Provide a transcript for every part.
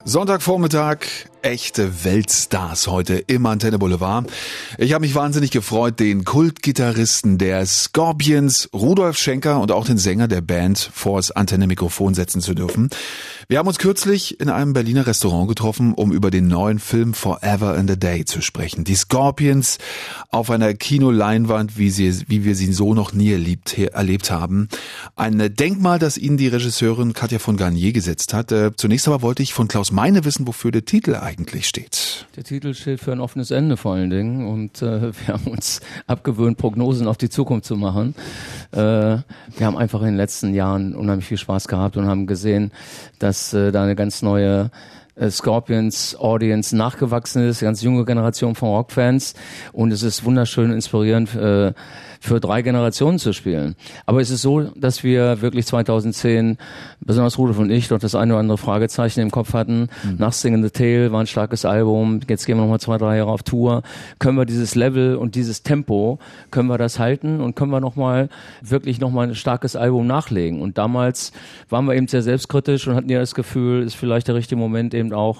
Sonntagvormittag, echte Weltstars heute im Antenne Boulevard. Ich habe mich wahnsinnig gefreut, den Kultgitarristen der Scorpions, Rudolf Schenker, und auch den Sänger der Band vors Antenne-Mikrofon setzen zu dürfen. Wir haben uns kürzlich in einem Berliner Restaurant getroffen, um über den neuen Film Forever and a Day zu sprechen. Die Scorpions auf einer Kinoleinwand, wie wir sie so noch nie erlebt haben. Ein Denkmal, das ihnen die Regisseurin Katja von Garnier gesetzt hat. Zunächst aber wollte ich von Klaus Meine wissen, wofür der Titel eigentlich steht. Der Titel steht für ein offenes Ende vor allen Dingen, und wir haben uns abgewöhnt, Prognosen auf die Zukunft zu machen. Wir haben einfach in den letzten Jahren unheimlich viel Spaß gehabt und haben gesehen, dass da eine ganz neue Scorpions Audience nachgewachsen ist, eine ganz junge Generation von Rockfans, und es ist wunderschön inspirierend für 3 Generationen zu spielen. Aber es ist so, dass wir wirklich 2010, besonders Rudolf und ich, doch das eine oder andere Fragezeichen im Kopf hatten. Nach Sing in the Tail war ein starkes Album, jetzt gehen wir nochmal 2, 3 Jahre auf Tour. Können wir dieses Level und dieses Tempo, können wir das halten, und können wir wirklich nochmal ein starkes Album nachlegen? Und damals waren wir eben sehr selbstkritisch und hatten ja das Gefühl, ist vielleicht der richtige Moment eben auch,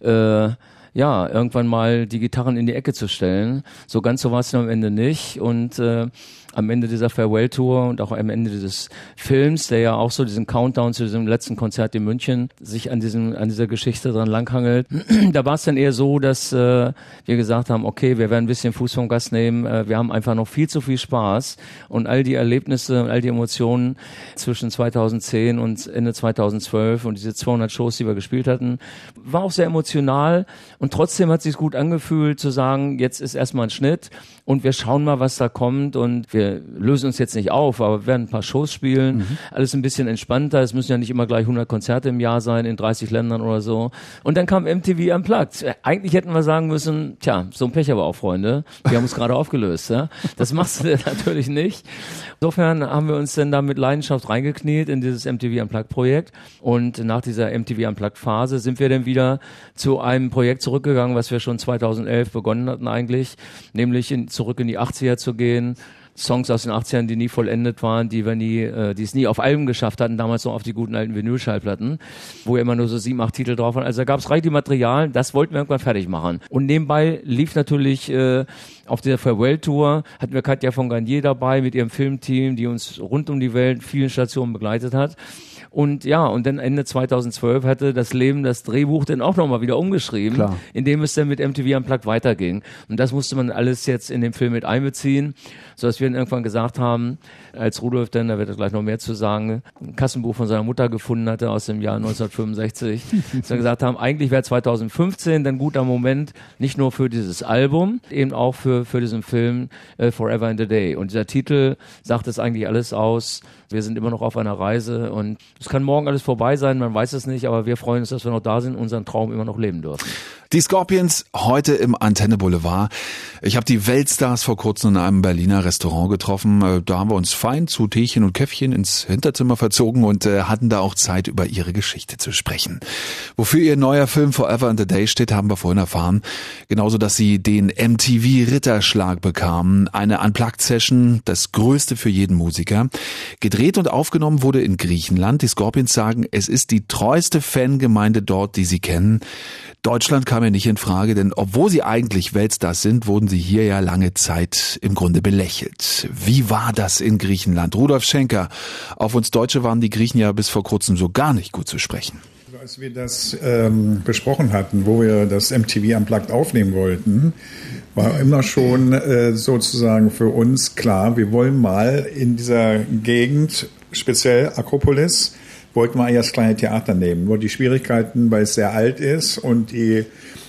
irgendwann mal die Gitarren in die Ecke zu stellen. So ganz so war es am Ende nicht, und am Ende dieser Farewell-Tour und auch am Ende dieses Films, der ja auch so diesen Countdown zu diesem letzten Konzert in München sich an dieser Geschichte dran langhangelt, da war es dann eher so, dass wir gesagt haben, okay, wir werden ein bisschen Fuß vom Gas nehmen, wir haben einfach noch viel zu viel Spaß, und all die Erlebnisse und all die Emotionen zwischen 2010 und Ende 2012 und diese 200 Shows, die wir gespielt hatten, war auch sehr emotional, und trotzdem hat es sich gut angefühlt zu sagen, jetzt ist erstmal ein Schnitt und wir schauen mal, was da kommt, und wir lösen uns jetzt nicht auf, aber wir werden ein paar Shows spielen, alles ein bisschen entspannter, es müssen ja nicht immer gleich 100 Konzerte im Jahr sein, in 30 Ländern oder so. Und dann kam MTV Unplugged. Eigentlich hätten wir sagen müssen, so ein Pech aber auch, Freunde, wir haben uns gerade aufgelöst. Ja? Das machst du natürlich nicht. Insofern haben wir uns dann da mit Leidenschaft reingekniet in dieses MTV Unplugged Projekt, und nach dieser MTV Unplugged Phase sind wir dann zu einem Projekt zurückgegangen, was wir schon 2011 begonnen hatten eigentlich, nämlich zurück in die 80er zu gehen. Songs aus den 80ern, die nie vollendet waren, die es nie auf Alben geschafft hatten, damals noch auf die guten alten Vinylschallplatten, wo ja immer nur so 7, 8 Titel drauf waren. Also da gab es reichlich Material, das wollten wir irgendwann fertig machen. Und nebenbei lief natürlich auf dieser Farewell-Tour, hatten wir Katja von Garnier dabei mit ihrem Filmteam, die uns rund um die Welt vielen Stationen begleitet hat. Und und dann Ende 2012 hatte das Leben das Drehbuch dann auch nochmal wieder umgeschrieben, indem es dann mit MTV Unplugged weiterging. Und das musste man alles jetzt in den Film mit einbeziehen, sodass wir dann irgendwann gesagt haben, als Rudolf dann, da wird er gleich noch mehr zu sagen, ein Kassenbuch von seiner Mutter gefunden hatte aus dem Jahr 1965, dass wir gesagt haben, eigentlich wäre 2015 dann guter Moment, nicht nur für dieses Album, eben auch für diesen Film Forever and a Day. Und dieser Titel sagt es eigentlich alles aus. Wir sind immer noch auf einer Reise, und es kann morgen alles vorbei sein, man weiß es nicht, aber wir freuen uns, dass wir noch da sind und unseren Traum immer noch leben dürfen. Die Scorpions heute im Antenne Boulevard. Ich habe die Weltstars vor kurzem in einem Berliner Restaurant getroffen. Da haben wir uns fein zu Teechen und Käffchen ins Hinterzimmer verzogen und hatten da auch Zeit, über ihre Geschichte zu sprechen. Wofür ihr neuer Film Forever and a Day steht, haben wir vorhin erfahren. Genauso, dass sie den MTV Ritterschlag bekamen. Eine Unplugged-Session, das Größte für jeden Musiker. Gedreht und aufgenommen wurde in Griechenland. Die Scorpions sagen, es ist die treueste Fangemeinde dort, die sie kennen. Deutschland kam ja nicht in Frage, denn obwohl sie eigentlich Weltstars sind, wurden sie hier ja lange Zeit im Grunde belächelt. Wie war das in Griechenland? Rudolf Schenker, auf uns Deutsche waren die Griechen ja bis vor kurzem so gar nicht gut zu sprechen. Als wir das besprochen hatten, wo wir das MTV Unplugged aufnehmen wollten, war immer schon sozusagen für uns klar, wir wollen mal in dieser Gegend, speziell Akropolis, wollten wir eigentlich das kleine Theater nehmen. Nur die Schwierigkeiten, weil es sehr alt ist und die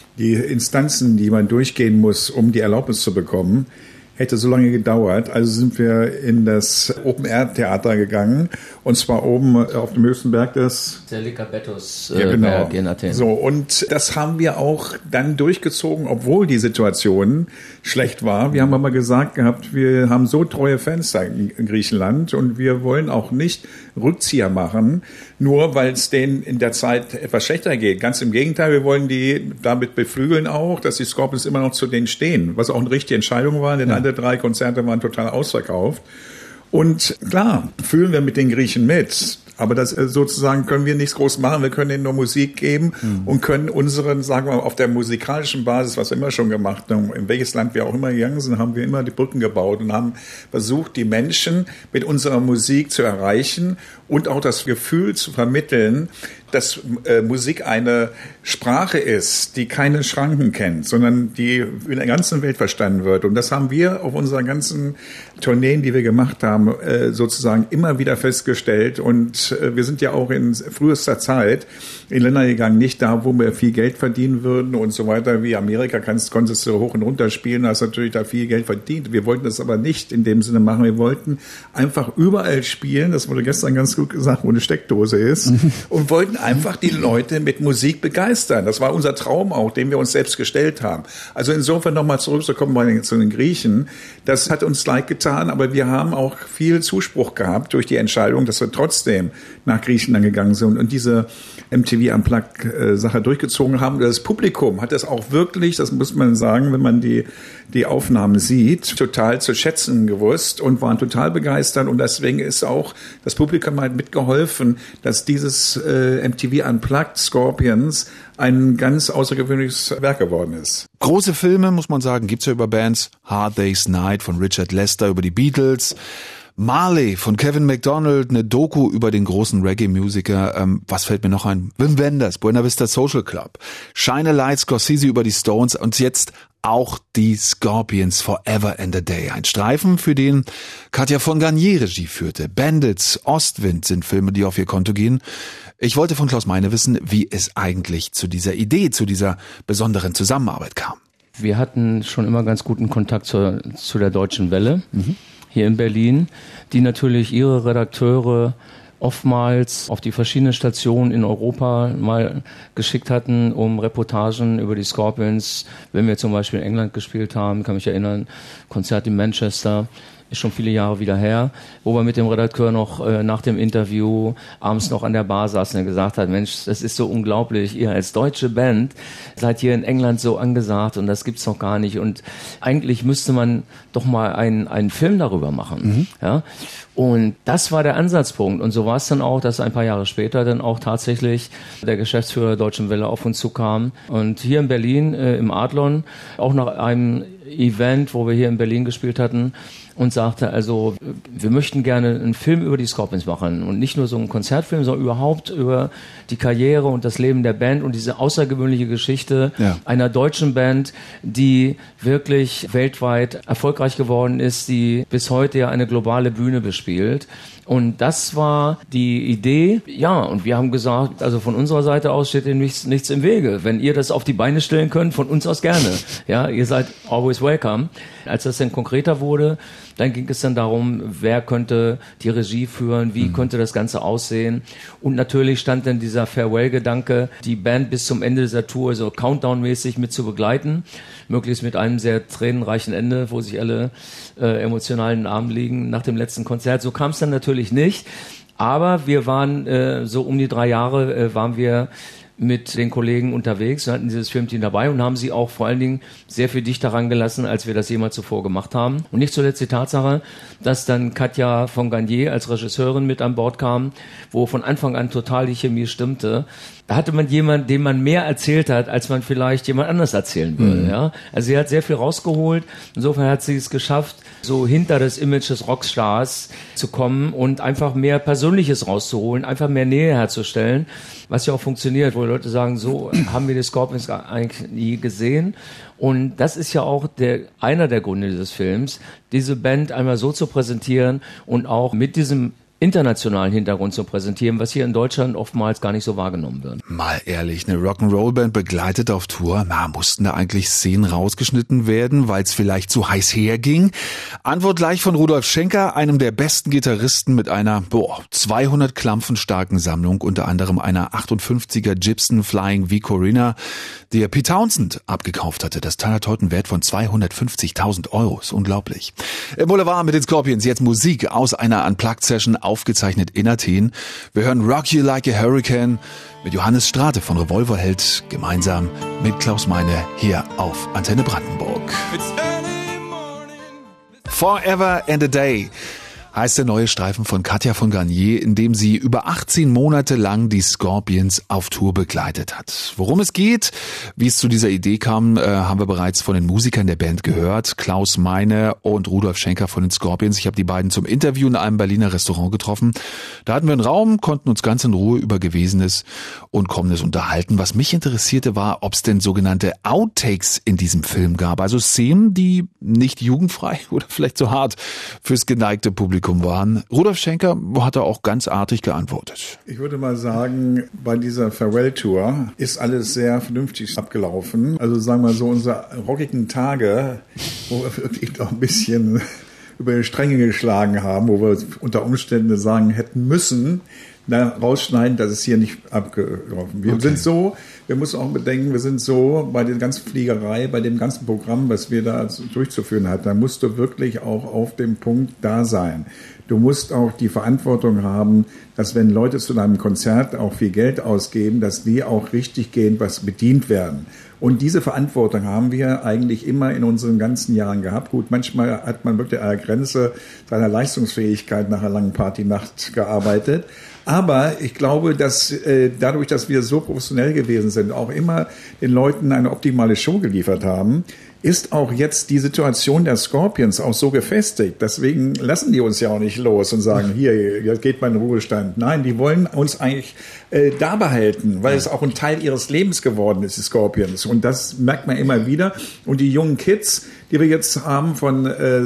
Instanzen, die man durchgehen muss, um die Erlaubnis zu bekommen, hätte so lange gedauert. Also sind wir in das Open-Air-Theater gegangen, und zwar oben auf dem höchsten Berg des Selikabetos Berg in Athen. So, und das haben wir auch dann durchgezogen, obwohl die Situation schlecht war. Wir haben aber gesagt gehabt, wir haben so treue Fans da in Griechenland, und wir wollen auch nicht Rückzieher machen, nur weil es denen in der Zeit etwas schlechter geht. Ganz im Gegenteil, wir wollen die damit beflügeln auch, dass die Scorpions immer noch zu denen stehen, was auch eine richtige Entscheidung war, denn alle 3 Konzerte waren total ausverkauft. Und klar, fühlen wir mit den Griechen mit. Aber das sozusagen können wir nichts groß machen. Wir können ihnen nur Musik geben und können unseren, sagen wir mal, auf der musikalischen Basis, was wir immer schon gemacht haben, in welches Land wir auch immer gegangen sind, haben wir immer die Brücken gebaut und haben versucht, die Menschen mit unserer Musik zu erreichen und auch das Gefühl zu vermitteln, dass Musik eine Sprache ist, die keine Schranken kennt, sondern die in der ganzen Welt verstanden wird. Und das haben wir auf unseren ganzen Tourneen, die wir gemacht haben, sozusagen immer wieder festgestellt. Und wir sind ja auch in frühester Zeit in Länder gegangen, nicht da, wo wir viel Geld verdienen würden und so weiter, wie Amerika konntest du hoch und runter spielen, hast natürlich da viel Geld verdient. Wir wollten das aber nicht in dem Sinne machen. Wir wollten einfach überall spielen, das wurde gestern ganz gut gesagt, wo eine Steckdose ist, und wollten einfach die Leute mit Musik begeistern. Das war unser Traum auch, den wir uns selbst gestellt haben. Also insofern nochmal zurückzukommen zu den Griechen, das hat uns leid getan, aber wir haben auch viel Zuspruch gehabt durch die Entscheidung, dass wir trotzdem nach Griechenland gegangen sind und diese MTV Unplugged-Sache durchgezogen haben. Das Publikum hat das auch wirklich, das muss man sagen, wenn man die Aufnahmen sieht, total zu schätzen gewusst und waren total begeistert. Und deswegen ist auch das Publikum halt mitgeholfen, dass dieses MTV Unplugged Scorpions ein ganz außergewöhnliches Werk geworden ist. Große Filme, muss man sagen, gibt's ja über Bands. Hard Day's Night von Richard Lester über die Beatles. Marley von Kevin MacDonald, eine Doku über den großen Reggae-Musiker. Was fällt mir noch ein? Wim Wenders, Buena Vista Social Club. Shine a Light, Scorsese über die Stones und jetzt auch die Scorpions, Forever and a Day. Ein Streifen, für den Katja von Garnier Regie führte. Bandits, Ostwind sind Filme, die auf ihr Konto gehen. Ich wollte von Klaus Meine wissen, wie es eigentlich zu dieser Idee, zu dieser besonderen Zusammenarbeit kam. Wir hatten schon immer ganz guten Kontakt zu der Deutschen Welle. Hier in Berlin, die natürlich ihre Redakteure oftmals auf die verschiedenen Stationen in Europa mal geschickt hatten, um Reportagen über die Scorpions, wenn wir zum Beispiel in England gespielt haben, kann mich erinnern, Konzert in Manchester, ist schon viele Jahre wieder her, wo wir mit dem Redakteur noch nach dem Interview abends noch an der Bar saßen und gesagt hat, Mensch, das ist so unglaublich, ihr als deutsche Band seid hier in England so angesagt und das gibt's noch gar nicht und eigentlich müsste man doch mal einen Film darüber machen. Ja? Und das war der Ansatzpunkt und so war es dann auch, dass ein paar Jahre später dann auch tatsächlich der Geschäftsführer der Deutschen Welle auf uns zukam und hier in Berlin im Adlon, auch nach einem Event, wo wir hier in Berlin gespielt hatten, und sagte, also wir möchten gerne einen Film über die Scorpions machen und nicht nur so einen Konzertfilm, sondern überhaupt über die Karriere und das Leben der Band und diese außergewöhnliche Geschichte einer deutschen Band, die wirklich weltweit erfolgreich geworden ist, die bis heute ja eine globale Bühne bespielt. Und das war die Idee. Ja, und wir haben gesagt, also von unserer Seite aus steht dem nichts im Wege. Wenn ihr das auf die Beine stellen könnt, von uns aus gerne. Ja, ihr seid always welcome. Als das dann konkreter wurde, dann ging es dann darum, wer könnte die Regie führen, wie könnte das Ganze aussehen. Und natürlich stand dann dieser Farewell-Gedanke, die Band bis zum Ende dieser Tour so Countdown-mäßig mit zu begleiten. Möglichst mit einem sehr tränenreichen Ende, wo sich alle emotional in den Armen liegen nach dem letzten Konzert. So kam es dann natürlich nicht. Aber wir waren so um die 3 Jahre waren wir mit den Kollegen unterwegs und hatten dieses Filmteam dabei und haben sie auch vor allen Dingen sehr viel dichter rangelassen, als wir das jemals zuvor gemacht haben. Und nicht zuletzt die Tatsache, dass dann Katja von Garnier als Regisseurin mit an Bord kam, wo von Anfang an total die Chemie stimmte. Da hatte man jemanden, dem man mehr erzählt hat, als man vielleicht jemand anders erzählen würde. Ja? Also sie hat sehr viel rausgeholt. Insofern hat sie es geschafft, so hinter das Image des Rockstars zu kommen und einfach mehr Persönliches rauszuholen, einfach mehr Nähe herzustellen, was ja auch funktioniert, wo Leute sagen, so haben wir die Scorpions eigentlich nie gesehen. Und das ist ja auch einer der Gründe dieses Films, diese Band einmal so zu präsentieren und auch mit diesem internationalen Hintergrund zu präsentieren, was hier in Deutschland oftmals gar nicht so wahrgenommen wird. Mal ehrlich, eine Rock'n'Roll-Band begleitet auf Tour, mussten da eigentlich Szenen rausgeschnitten werden, weil es vielleicht zu heiß herging? Antwort gleich von Rudolf Schenker, einem der besten Gitarristen mit einer 200 Klampfen starken Sammlung, unter anderem einer 58er Gibson Flying V Corinna, die er Pete Townsend abgekauft hatte. Das Teil hat heute einen Wert von 250.000 €. Ist unglaublich. Im Boulevard mit den Scorpions, jetzt Musik aus einer Unplugged-Session, aufgezeichnet in Athen. Wir hören Rock You Like a Hurricane mit Johannes Strate von Revolverheld, gemeinsam mit Klaus Meine hier auf Antenne Brandenburg. Forever and a Day heißt der neue Streifen von Katja von Garnier, in dem sie über 18 Monate lang die Scorpions auf Tour begleitet hat. Worum es geht, wie es zu dieser Idee kam, haben wir bereits von den Musikern der Band gehört. Klaus Meine und Rudolf Schenker von den Scorpions. Ich habe die beiden zum Interview in einem Berliner Restaurant getroffen. Da hatten wir einen Raum, konnten uns ganz in Ruhe über Gewesenes und Kommendes unterhalten. Was mich interessierte war, ob es denn sogenannte Outtakes in diesem Film gab. Also Szenen, die nicht jugendfrei oder vielleicht zu hart fürs geneigte Publikum waren. Rudolf Schenker hat da auch ganz artig geantwortet. Ich würde mal sagen, bei dieser Farewell-Tour ist alles sehr vernünftig abgelaufen. Also sagen wir so, unsere rockigen Tage, wo wir wirklich noch ein bisschen über die Stränge geschlagen haben, wo wir unter Umständen sagen hätten müssen, rausschneiden, das ist hier nicht abgelaufen. Wir sind so, wir müssen auch bedenken, wir sind so bei der ganzen Fliegerei, bei dem ganzen Programm, was wir da durchzuführen hatten, da musst du wirklich auch auf dem Punkt da sein. Du musst auch die Verantwortung haben, dass wenn Leute zu einem Konzert auch viel Geld ausgeben, dass die auch richtig gehend was bedient werden. Und diese Verantwortung haben wir eigentlich immer in unseren ganzen Jahren gehabt. Gut, manchmal hat man wirklich an der Grenze seiner Leistungsfähigkeit nach einer langen Partynacht gearbeitet. Aber ich glaube, dass dadurch, dass wir so professionell gewesen sind, auch immer den Leuten eine optimale Show geliefert haben, ist auch jetzt die Situation der Scorpions auch so gefestigt. Deswegen lassen die uns ja auch nicht los und sagen, hier, jetzt geht mal in den Ruhestand. Nein, die wollen uns eigentlich da behalten, weil es auch ein Teil ihres Lebens geworden ist, die Scorpions. Und das merkt man immer wieder. Und die jungen Kids, die wir jetzt haben von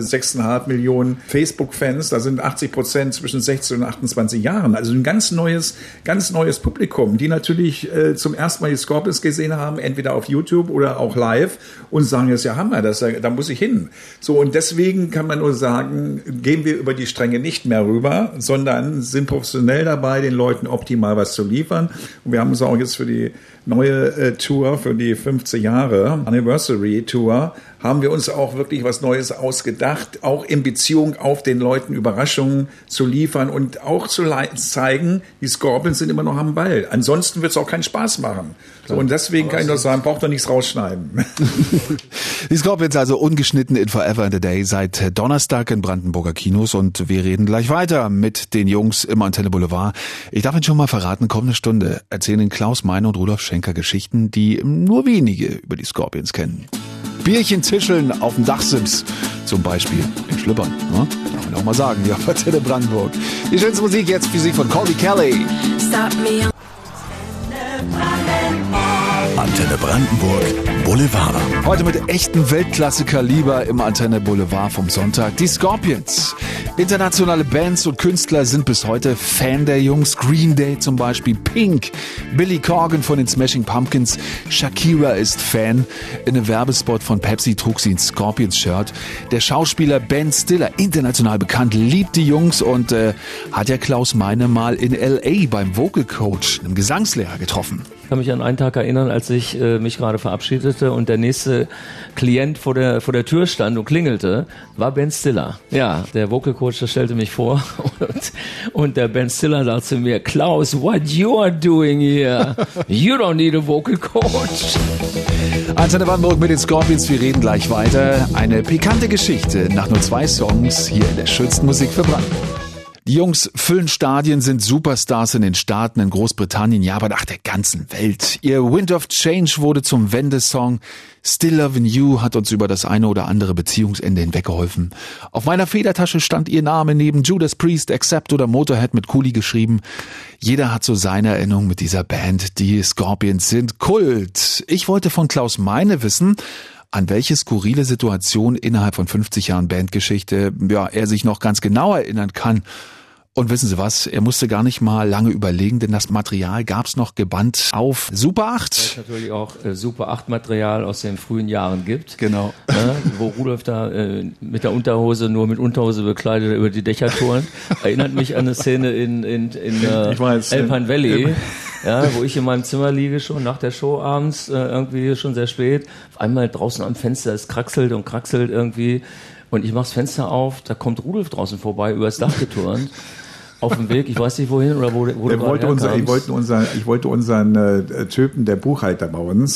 6,5 Millionen Facebook-Fans, da sind 80% zwischen 16 und 28 Jahren. Also ein ganz neues Publikum, die natürlich zum ersten Mal die Scorpions gesehen haben, entweder auf YouTube oder auch live und sagen, das ist ja Hammer, da muss ich hin. So, und deswegen kann man nur sagen, gehen wir über die Stränge nicht mehr rüber, sondern sind professionell dabei, den Leuten optimal was zu liefern. Und wir haben uns auch jetzt für die neue Tour, für die 50 Jahre Anniversary Tour, haben wir uns auch wirklich was Neues ausgedacht, auch in Beziehung auf den Leuten Überraschungen zu liefern und auch zu zeigen, die Scorpions sind immer noch am Ball. Ansonsten wird es auch keinen Spaß machen. So, und deswegen kann ich nur sagen, braucht doch nichts rausschneiden. Die Scorpions also ungeschnitten in Forever and a Day seit Donnerstag in Brandenburger Kinos und wir reden gleich weiter mit den Jungs im Antenne Boulevard. Ich darf Ihnen schon mal verraten, kommende Stunde erzählen Klaus Meine und Rudolf Schenker Geschichten, die nur wenige über die Scorpions kennen. Bierchen zischeln auf dem Dachsims, zum Beispiel in Schlüppern. Ne? Kann man auch mal sagen, ja, Antenne Brandenburg. Die schönste Musik jetzt, Physik von Colby Kelly. Antenne Brandenburg Boulevard. Heute mit echten Weltklasse-Kaliber im Antenne Boulevard vom Sonntag. Die Scorpions. Internationale Bands und Künstler sind bis heute Fan der Jungs. Green Day zum Beispiel, Pink, Billy Corgan von den Smashing Pumpkins, Shakira ist Fan. In einem Werbespot von Pepsi trug sie ein Scorpions-Shirt. Der Schauspieler Ben Stiller, international bekannt, liebt die Jungs und hat ja Klaus Meine mal in L.A. beim Vocal Coach, einem Gesangslehrer, getroffen. Ich kann mich an einen Tag erinnern, als ich mich gerade verabschiedete und der nächste Klient vor der Tür stand und klingelte, war Ben Stiller. Ja, der Vocal Coach, der stellte mich vor und der Ben Stiller sagte zu mir, Klaus, what you are doing here? You don't need a Vocal Coach. Antenne Brandenburg mit den Scorpions, wir reden gleich weiter. Eine pikante Geschichte nach nur 2 Songs hier in der schönsten Musik für Brandenburg. Die Jungs füllen Stadien, sind Superstars in den Staaten, in Großbritannien, ja, aber nach der ganzen Welt. Ihr Wind of Change wurde zum Wendesong. Still Lovin' You hat uns über das eine oder andere Beziehungsende hinweggeholfen. Auf meiner Federtasche stand ihr Name neben Judas Priest, Accept oder Motorhead mit Cooley geschrieben. Jeder hat so seine Erinnerung mit dieser Band. Die Scorpions sind Kult. Ich wollte von Klaus Meine wissen, an welche skurrile Situation innerhalb von 50 Jahren Bandgeschichte er sich noch ganz genau erinnern kann. Und wissen Sie was, er musste gar nicht mal lange überlegen, denn das Material gab's noch gebannt auf Super 8. Weil es natürlich auch Super 8 Material aus den frühen Jahren gibt. Genau. Wo Rudolf da mit der Unterhose, nur mit Unterhose bekleidet über die Dächer turnt. Erinnert mich an eine Szene in Elpan Valley. Ja, wo ich in meinem Zimmer liege schon nach der Show abends, irgendwie schon sehr spät. Auf einmal draußen am Fenster, es kraxelt und kraxelt irgendwie. Und ich mach's Fenster auf, da kommt Rudolf draußen vorbei, übers Dach geturnt. Auf dem Weg, ich weiß nicht wohin oder wo du Ich wollte unseren Typen, der Buchhalter bei uns,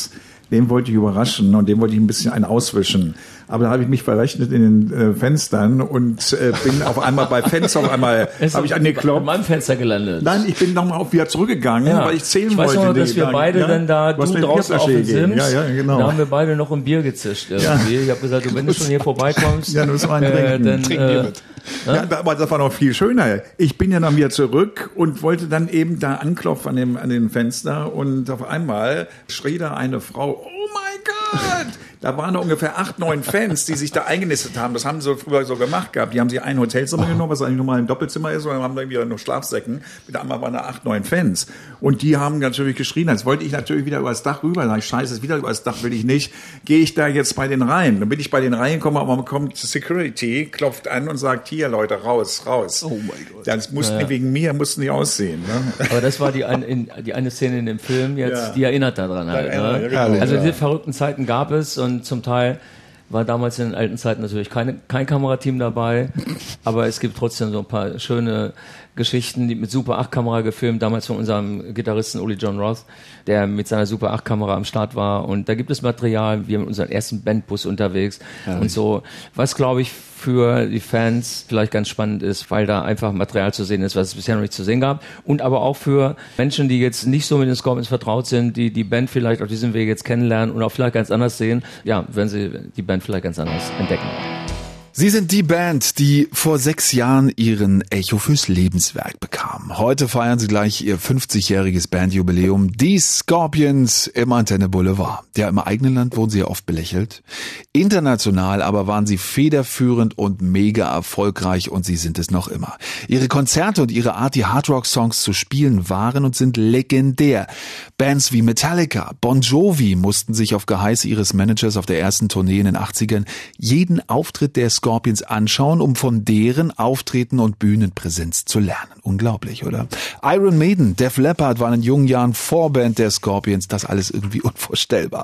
den wollte ich überraschen und dem wollte ich ein bisschen einen auswischen. Aber da habe ich mich verrechnet in den Fenstern und bin auf einmal bei Fenster habe ich angeklopft. An meinem Fenster gelandet. Nein, ich bin nochmal wieder zurückgegangen, weil ich zählen wollte. Ich weiß noch, dass wir beide dann da, du draußen auf dem Sims, genau. Da haben wir beide noch ein Bier gezischt irgendwie. Ich habe gesagt, wenn du schon hier vorbeikommst, dann trink Bier mit. Ja, aber das war noch viel schöner. Ich bin ja dann wieder zurück und wollte dann eben da anklopfen an dem Fenster und auf einmal schrie da eine Frau, oh mein Gott! Da waren noch ungefähr 8, 9 Fans, die sich da eingenistet haben. Das haben sie früher so gemacht gehabt. Die haben sich ein Hotelzimmer genommen, was eigentlich normal ein Doppelzimmer ist, und dann haben dann wieder noch Schlafsäcken. Mit einmal waren da 8, 9 Fans. Und die haben natürlich geschrien. Jetzt wollte ich natürlich wieder übers Dach rüber. Da sag ich, scheiße, wieder übers Dach will ich nicht. Gehe ich da jetzt bei den rein? Dann bin ich bei den Reihen gekommen, aber man kommt Security, klopft an und sagt, hier Leute, raus. Oh mein Gott. Das mussten wegen mir, mussten die aussehen. Ne? Aber das war die eine Szene in dem Film jetzt, die erinnert daran halt. Ne? Also diese verrückten Zeiten gab es und zum Teil war damals in den alten Zeiten natürlich kein Kamerateam dabei, aber es gibt trotzdem so ein paar schöne Geschichten, die mit Super 8 Kamera gefilmt, damals von unserem Gitarristen Uli John Roth, der mit seiner Super 8 Kamera am Start war, und da gibt es Material, wir mit unserem ersten Bandbus unterwegs und so, was glaube ich für die Fans vielleicht ganz spannend ist, weil da einfach Material zu sehen ist, was es bisher noch nicht zu sehen gab, und aber auch für Menschen, die jetzt nicht so mit den Scorpions vertraut sind, die die Band vielleicht auf diesem Weg jetzt kennenlernen und auch vielleicht ganz anders sehen, ja, werden sie die Band vielleicht ganz anders entdecken. Sie sind die Band, die vor 6 Jahren ihren Echo fürs Lebenswerk bekam. Heute feiern sie gleich ihr 50-jähriges Bandjubiläum. Die Scorpions im Antenne Boulevard. Ja, im eigenen Land wurden sie ja oft belächelt. International aber waren sie federführend und mega erfolgreich, und sie sind es noch immer. Ihre Konzerte und ihre Art, die Hardrock-Songs zu spielen, waren und sind legendär. Bands wie Metallica, Bon Jovi mussten sich auf Geheiß ihres Managers auf der ersten Tournee in den 80ern jeden Auftritt der Scorpions anschauen, um von deren Auftreten und Bühnenpräsenz zu lernen. Unglaublich, oder? Iron Maiden, Def Leppard waren in jungen Jahren Vorband der Scorpions. Das alles irgendwie unvorstellbar.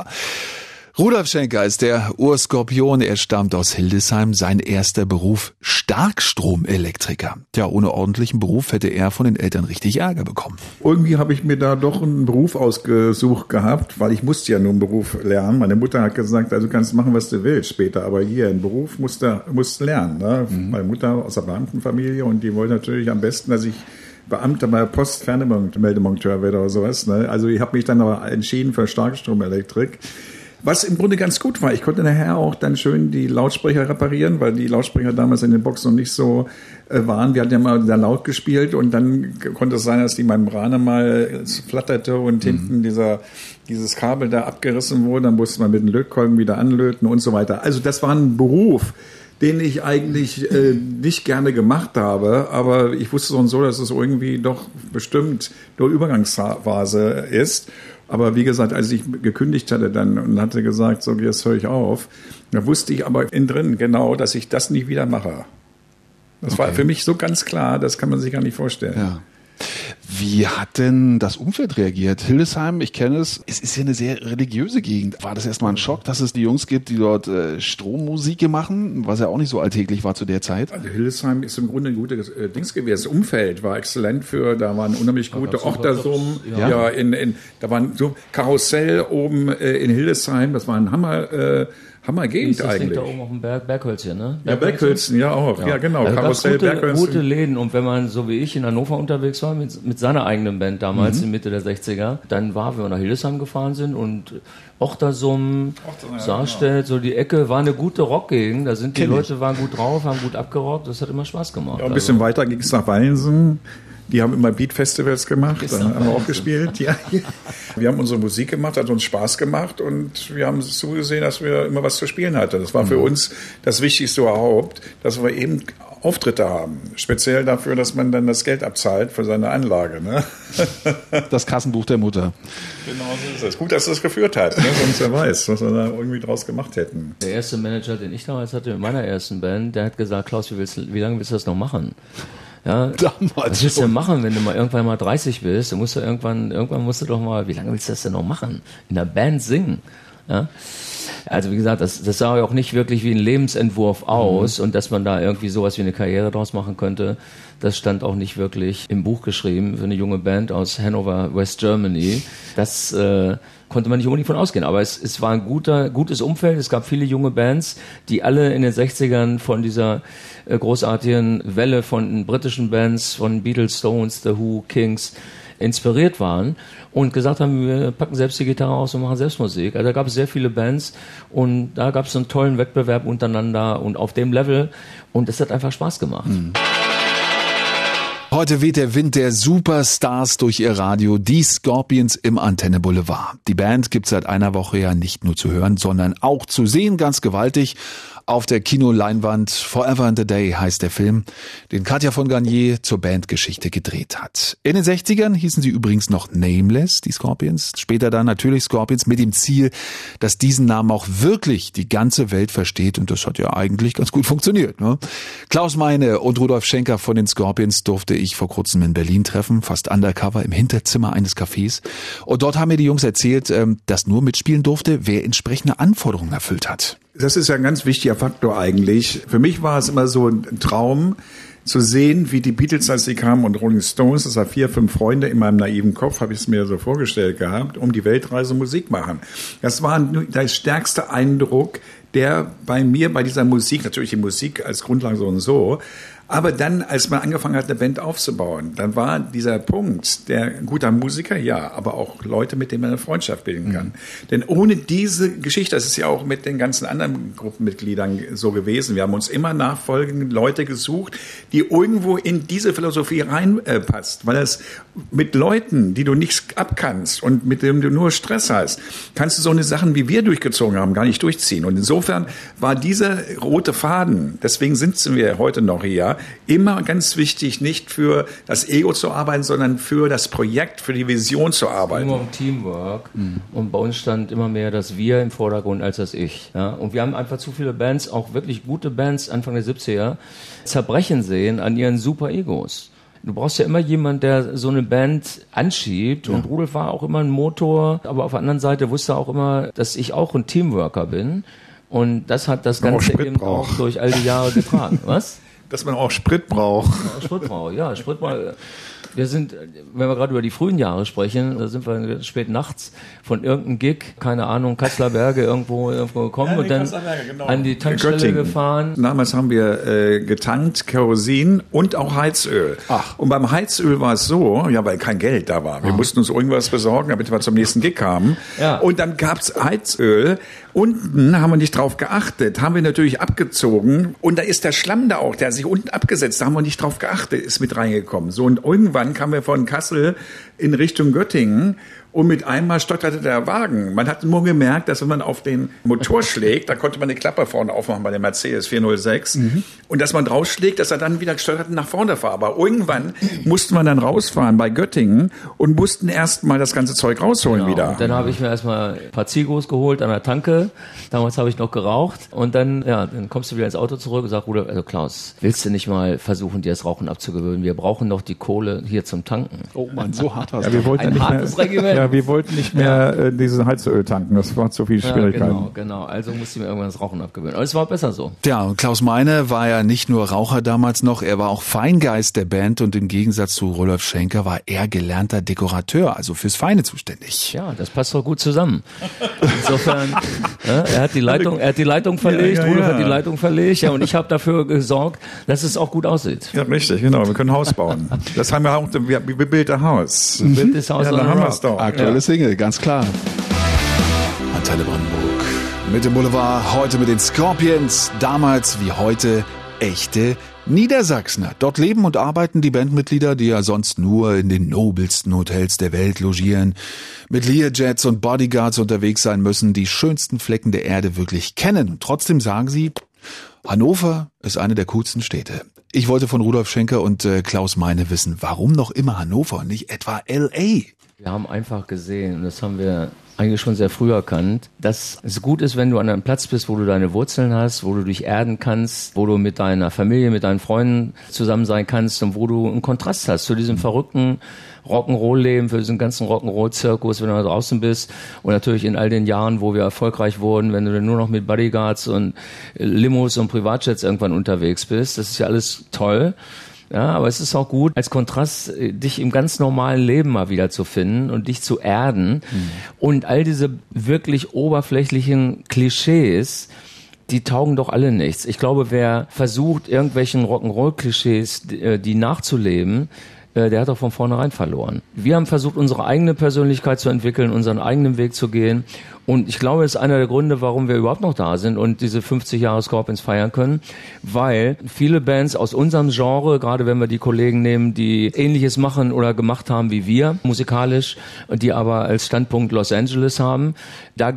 Rudolf Schenker ist der Urskorpion. Er stammt aus Hildesheim. Sein erster Beruf, Starkstromelektriker. Tja, ohne ordentlichen Beruf hätte er von den Eltern richtig Ärger bekommen. Irgendwie habe ich mir da doch einen Beruf ausgesucht gehabt, weil ich musste ja nur einen Beruf lernen. Meine Mutter hat gesagt, also du kannst machen, was du willst später, aber hier einen Beruf musst du lernen. Ne? Meine Mutter aus einer Beamtenfamilie, und die wollte natürlich am besten, dass ich Beamter bei der Post Fernmeldemonteur werde oder sowas. Ne? Also ich habe mich dann aber entschieden für Starkstromelektrik. Was im Grunde ganz gut war. Ich konnte nachher auch dann schön die Lautsprecher reparieren, weil die Lautsprecher damals in den Boxen noch nicht so waren. Wir hatten ja mal sehr laut gespielt, und dann konnte es sein, dass die Membrane mal flatterte und hinten dieses Kabel da abgerissen wurde. Dann musste man mit dem Lötkolben wieder anlöten und so weiter. Also das war ein Beruf, den ich eigentlich nicht gerne gemacht habe, aber ich wusste so, dass es irgendwie doch bestimmt nur Übergangsphase ist. Aber wie gesagt, als ich gekündigt hatte dann und hatte gesagt, so, jetzt höre ich auf, da wusste ich aber innen drin genau, dass ich das nie wieder mache. Das war für mich so ganz klar, das kann man sich gar nicht vorstellen. Ja. Wie hat denn das Umfeld reagiert? Hildesheim, ich kenne es ist ja eine sehr religiöse Gegend. War das erstmal ein Schock, dass es die Jungs gibt, die dort Strommusik machen, was ja auch nicht so alltäglich war zu der Zeit? Also Hildesheim ist im Grunde ein gutes Dings gewesen. Das Umfeld war exzellent da waren unheimlich gute Ochtersummen. Ja, da waren so Karussell oben in Hildesheim, das war ein Hammergegend eigentlich. Da oben auf dem Berghölzchen, ne? Ja, Berghölzchen, ja auch. Ja, genau. Also Karussell, Berghölzchen. Gute Läden. Und wenn man, so wie ich, in Hannover unterwegs war, mit seiner eigenen Band damals, in Mitte der 60er, dann wenn wir nach Hildesheim gefahren sind und Ochtersum, Saarstedt, so die Ecke, war eine gute Rockgegend. Da sind die Leute waren gut drauf, haben gut abgerockt. Das hat immer Spaß gemacht. Ja, ein bisschen weiter ging es nach Wallensen. Die haben immer Beat-Festivals gemacht, dann haben wir auch gespielt. Ja. Wir haben unsere Musik gemacht, hat uns Spaß gemacht, und wir haben zugesehen, dass wir immer was zu spielen hatten. Das war für uns das Wichtigste überhaupt, dass wir eben Auftritte haben. Speziell dafür, dass man dann das Geld abzahlt für seine Anlage. Ne? Das Kassenbuch der Mutter. Genau so ist es. Gut, dass das geführt hat, ne? Sonst wer weiß, was wir da irgendwie draus gemacht hätten. Der erste Manager, den ich damals hatte mit meiner ersten Band, der hat gesagt, Klaus, wie lange willst du das noch machen? Ja, was willst du denn machen, wenn du mal irgendwann mal 30 bist? Du musst irgendwann musst du doch mal, wie lange willst du das denn noch machen? In der Band singen? Ja? Also wie gesagt, das sah ja auch nicht wirklich wie ein Lebensentwurf aus und dass man da irgendwie sowas wie eine Karriere draus machen könnte, das stand auch nicht wirklich im Buch geschrieben für eine junge Band aus Hanover, West Germany. Das konnte man nicht unbedingt von ausgehen, aber es war ein gutes Umfeld. Es gab viele junge Bands, die alle in den 60ern von dieser großartigen Welle von britischen Bands, von Beatles, Stones, The Who, Kings, inspiriert waren und gesagt haben, wir packen selbst die Gitarre aus und machen selbst Musik. Also da gab es sehr viele Bands und da gab es einen tollen Wettbewerb untereinander und auf dem Level und es hat einfach Spaß gemacht. Heute weht der Wind der Superstars durch ihr Radio, die Scorpions im Antenne Boulevard. Die Band gibt's seit einer Woche ja nicht nur zu hören, sondern auch zu sehen, ganz gewaltig. Auf der Kinoleinwand Forever and a Day heißt der Film, den Katja von Garnier zur Bandgeschichte gedreht hat. In den 60ern hießen sie übrigens noch Nameless, die Scorpions. Später dann natürlich Scorpions mit dem Ziel, dass diesen Namen auch wirklich die ganze Welt versteht. Und das hat ja eigentlich ganz gut funktioniert, ne? Klaus Meine und Rudolf Schenker von den Scorpions durfte ich vor kurzem in Berlin treffen, fast undercover im Hinterzimmer eines Cafés. Und dort haben mir die Jungs erzählt, dass nur mitspielen durfte, wer entsprechende Anforderungen erfüllt hat. Das ist ja ein ganz wichtiger Faktor eigentlich. Für mich war es immer so ein Traum, zu sehen, wie die Beatles, als sie kamen, und Rolling Stones, das war 4, 5 Freunde, in meinem naiven Kopf habe ich es mir so vorgestellt gehabt, um die Weltreise Musik machen. Das war der stärkste Eindruck, der bei mir, bei dieser Musik, natürlich die Musik als Grundlage so und so, aber dann, als man angefangen hat, eine Band aufzubauen, dann war dieser Punkt, der guter Musiker, ja, aber auch Leute, mit denen man eine Freundschaft bilden kann. Denn ohne diese Geschichte, das ist ja auch mit den ganzen anderen Gruppenmitgliedern so gewesen, wir haben uns immer nachfolgende Leute gesucht, die irgendwo in diese Philosophie reinpasst, weil es mit Leuten, die du nicht abkannst und mit denen du nur Stress hast, kannst du so eine Sachen, wie wir durchgezogen haben, gar nicht durchziehen. Und insofern war dieser rote Faden, deswegen sind wir heute noch hier, immer ganz wichtig, nicht für das Ego zu arbeiten, sondern für das Projekt, für die Vision zu arbeiten. Immer um Teamwork. Und bei uns stand immer mehr das Wir im Vordergrund als das Ich. Ja? Und wir haben einfach zu viele Bands, auch wirklich gute Bands Anfang der 70er, zerbrechen sehen an ihren Super-Egos. Du brauchst ja immer jemanden, der so eine Band anschiebt. Und Rudolf war auch immer ein Motor, aber auf der anderen Seite wusste er auch immer, dass ich auch ein Teamworker bin. Und das hat das Ganze eben auch durch all die Jahre getragen. Was? Dass man auch Sprit braucht. Ja, Sprit braucht. Wir sind, wenn wir gerade über die frühen Jahre sprechen, da sind wir spät nachts von irgendeinem Gig, keine Ahnung, Kasseler Berge irgendwo gekommen und dann an die Tankstelle gefahren. Damals haben wir getankt, Kerosin und auch Heizöl. Ach. Und beim Heizöl war es so, ja, weil kein Geld da war. Wir mussten uns irgendwas besorgen, damit wir zum nächsten Gig kamen. Ja. Und dann gab's Heizöl. Unten haben wir nicht drauf geachtet, haben wir natürlich abgezogen. Und da ist der Schlamm da auch, der hat sich unten abgesetzt, da haben wir nicht drauf geachtet, ist mit reingekommen. So, und irgendwann kamen wir von Kassel in Richtung Göttingen und mit einmal stotterte der Wagen. Man hat nur gemerkt, dass wenn man auf den Motor schlägt, da konnte man die Klappe vorne aufmachen bei dem Mercedes 406 und dass man draufschlägt, dass er dann wieder gesteuert nach vorne war. Aber irgendwann musste man dann rausfahren bei Göttingen und mussten erst mal das ganze Zeug rausholen wieder. Und dann habe ich mir erstmal ein paar Zigos geholt an der Tanke. Damals habe ich noch geraucht. Und dann kommst du wieder ins Auto zurück und sagst, Rudolf, also Klaus, willst du nicht mal versuchen, dir das Rauchen abzugewöhnen? Wir brauchen doch die Kohle hier zum Tanken. Oh Mann, so hart was. Ja, wir wollten Ein hartes Regiment. Ja, wir wollten nicht mehr dieses Heizöl tanken, das war zu viel Schwierigkeiten. Ja, genau. Also musste ich mir irgendwann das Rauchen abgewöhnen. Aber es war besser so. Ja, und Klaus Meine war ja nicht nur Raucher damals noch, er war auch Feingeist der Band und im Gegensatz zu Rudolf Schenker war er gelernter Dekorateur, also fürs Feine zuständig. Ja, das passt doch gut zusammen. Insofern, er hat die Leitung verlegt, Rudolf hat die Leitung verlegt, ja, und ich habe dafür gesorgt, dass es auch gut aussieht. Ja, richtig, genau. Wir können ein Haus bauen. Das haben wir auch, wir built a house. Built this house Ja, on da a haben wir rock. es doch. Aktuelle Single, ganz klar. Antenne Brandenburg. Mit dem Boulevard, heute mit den Scorpions, damals wie heute echte Niedersachsener. Dort leben und arbeiten die Bandmitglieder, die ja sonst nur in den nobelsten Hotels der Welt logieren, mit Learjets und Bodyguards unterwegs sein müssen, die schönsten Flecken der Erde wirklich kennen. Und trotzdem sagen sie, Hannover ist eine der coolsten Städte. Ich wollte von Rudolf Schenker und Klaus Meine wissen, warum noch immer Hannover und nicht etwa L.A.? Wir haben einfach gesehen, und das haben wir eigentlich schon sehr früh erkannt, dass es gut ist, wenn du an einem Platz bist, wo du deine Wurzeln hast, wo du dich erden kannst, wo du mit deiner Familie, mit deinen Freunden zusammen sein kannst und wo du einen Kontrast hast zu diesem verrückten Rock'n'Roll-Leben, für diesen ganzen Rock'n'Roll-Zirkus, wenn du da draußen bist. Und natürlich in all den Jahren, wo wir erfolgreich wurden, wenn du dann nur noch mit Bodyguards und Limos und Privatjets irgendwann unterwegs bist. Das ist ja alles toll. Ja, aber es ist auch gut, als Kontrast, dich im ganz normalen Leben mal wieder zu finden und dich zu erden. Und all diese wirklich oberflächlichen Klischees, die taugen doch alle nichts. Ich glaube, wer versucht, irgendwelchen Rock'n'Roll-Klischees, die nachzuleben, der hat doch von vornherein verloren. Wir haben versucht, unsere eigene Persönlichkeit zu entwickeln, unseren eigenen Weg zu gehen. Und ich glaube, das ist einer der Gründe, warum wir überhaupt noch da sind und diese 50 Jahre Scorpions feiern können, weil viele Bands aus unserem Genre, gerade wenn wir die Kollegen nehmen, die Ähnliches machen oder gemacht haben wie wir, musikalisch, die aber als Standpunkt Los Angeles haben, da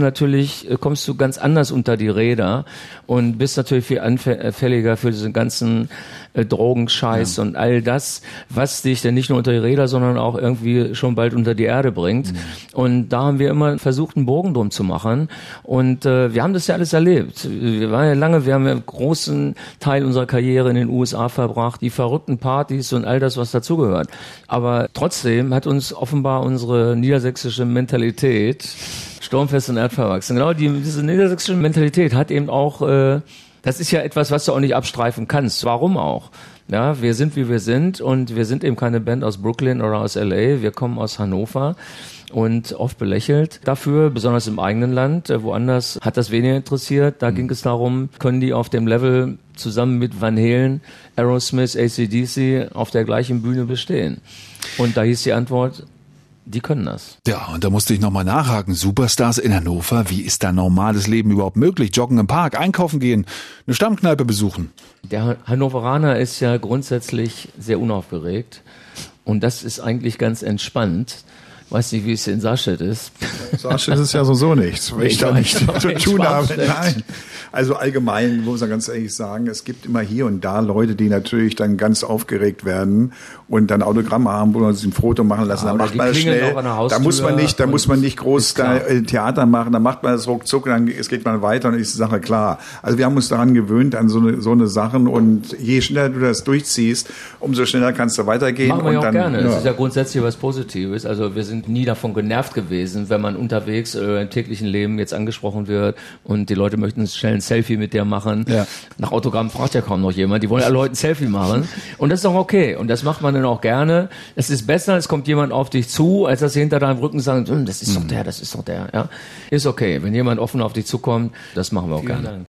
kommst du ganz anders unter die Räder und bist natürlich viel anfälliger für diesen ganzen Drogenscheiß und all das, was dich denn nicht nur unter die Räder, sondern auch irgendwie schon bald unter die Erde bringt. Und da haben wir immer versucht, einen Bogen drum zu machen. Und wir haben das ja alles erlebt. Wir haben einen großen Teil unserer Karriere in den USA verbracht, die verrückten Partys und all das, was dazugehört. Aber trotzdem hat uns offenbar unsere niedersächsische Mentalität Sturmfest und erdverwachsen. Genau, diese niedersächsische Mentalität hat eben auch, das ist ja etwas, was du auch nicht abstreifen kannst. Warum auch? Ja, wir sind, wie wir sind und wir sind eben keine Band aus Brooklyn oder aus LA. Wir kommen aus Hannover und oft belächelt dafür, besonders im eigenen Land. Woanders hat das weniger interessiert. Da ging es darum, können die auf dem Level zusammen mit Van Halen, Aerosmith, AC/DC auf der gleichen Bühne bestehen? Und da hieß die Antwort, die können das. Ja, und da musste ich nochmal nachhaken. Superstars in Hannover, wie ist da normales Leben überhaupt möglich? Joggen im Park, einkaufen gehen, eine Stammkneipe besuchen. Der Hannoveraner ist ja grundsätzlich sehr unaufgeregt und das ist eigentlich ganz entspannt. Weiß nicht, wie es in Saarstedt ist. Saarstedt ist ja so nichts, weil ich da nichts zu tun habe. Nein. Also allgemein muss man ganz ehrlich sagen, es gibt immer hier und da Leute, die natürlich dann ganz aufgeregt werden und dann Autogramme haben, wo man sich ein Foto machen lassen. Dann macht man das schnell. Da muss man nicht groß Theater machen. Dann macht man das ruckzuck, dann geht man weiter und ist die Sache klar. Also wir haben uns daran gewöhnt an so eine Sachen und je schneller du das durchziehst, umso schneller kannst du weitergehen. Machen wir und auch dann, gerne. Das ist ja grundsätzlich was Positives. Also wir sind nie davon genervt gewesen, wenn man unterwegs im täglichen Leben jetzt angesprochen wird und die Leute möchten schnell ein Selfie mit dir machen. Ja. Nach Autogramm fragt ja kaum noch jemand. Die wollen ja Leute ein Selfie machen. Und das ist doch okay. Und das macht man dann auch gerne. Es ist besser, es kommt jemand auf dich zu, als dass sie hinter deinem Rücken sagen, das ist doch der. Ja. Ist okay. Wenn jemand offen auf dich zukommt, das machen wir auch gerne. Dank.